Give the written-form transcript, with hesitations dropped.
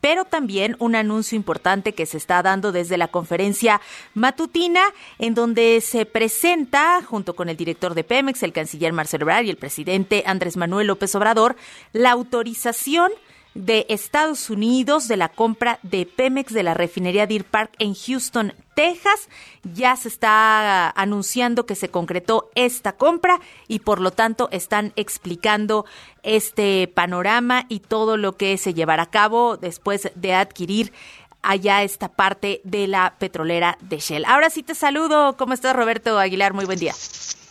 pero también un anuncio importante que se está dando desde la conferencia matutina, en donde se presenta, junto con el director de Pemex, el canciller Marcelo Ebrard y el presidente Andrés Manuel López Obrador, la autorización de Estados Unidos de la compra de Pemex de la refinería Deer Park en Houston, Texas. Ya se está anunciando que se concretó esta compra y por lo tanto están explicando este panorama y todo lo que se llevará a cabo después de adquirir allá esta parte de la petrolera de Shell. Ahora sí te saludo. ¿Cómo estás, Roberto Aguilar? Muy buen día.